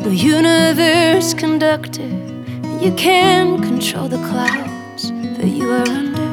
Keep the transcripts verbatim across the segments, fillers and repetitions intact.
No universe conductor, you can't control the clouds that you are under.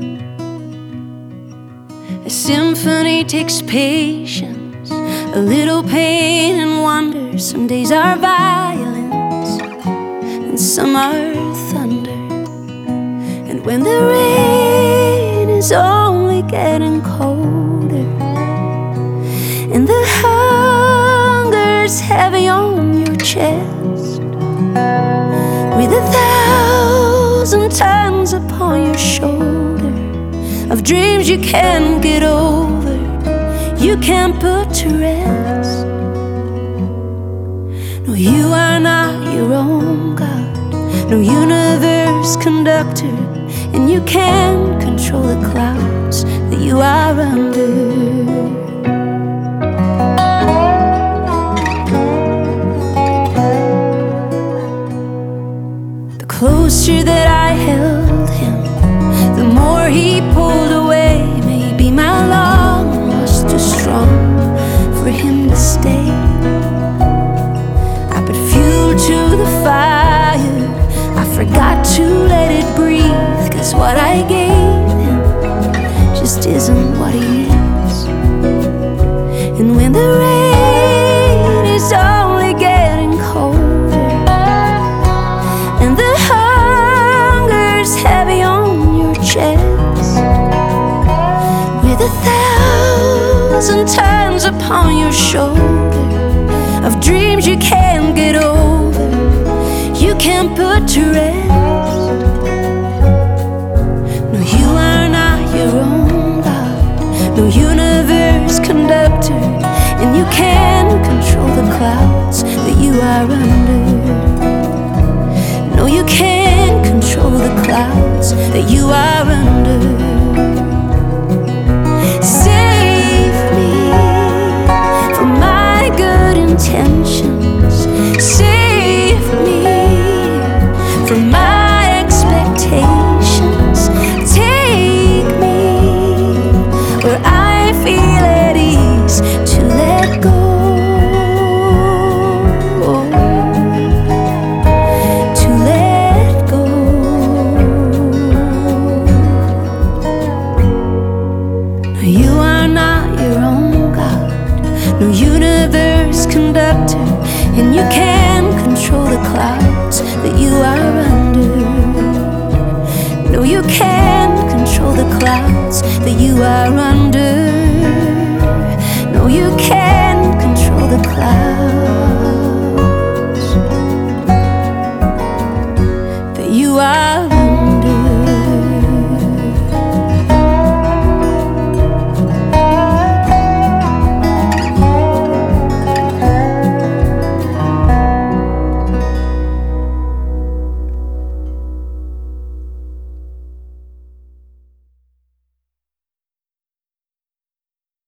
A symphony takes patience, a little pain and wonder. Some days are violence and some are thunder. And when the rain is only getting colder and the hunger's heavy on your chest, with a thousand tons upon your shoulder of dreams you can't get over, you can't put to rest. No, you are not your own God, no universe conductor, and you can't control the clouds that you are under. The closer that I held him, the more he pulled away. Maybe my love was too strong for him to stay. I put fuel to the fire, I forgot to let it breathe, 'cause what I gave him just isn't what he needs. And when the rain is only getting colder and the hunger's heavy on your chest, with a thousand tons upon your shoulder of dreams you can't get over, you can't put to rest. No, you are not your own God, no universe conductor, and you can't control the clouds that you are under. No, you can't control the clouds that you are under. Save me from my good intentions, save me from my expectations, take me where I feel at ease to let go, to let go. You are not your own God, no universe conductor, and you can't control the clouds that you are under. No, you can't control the clouds that you are under.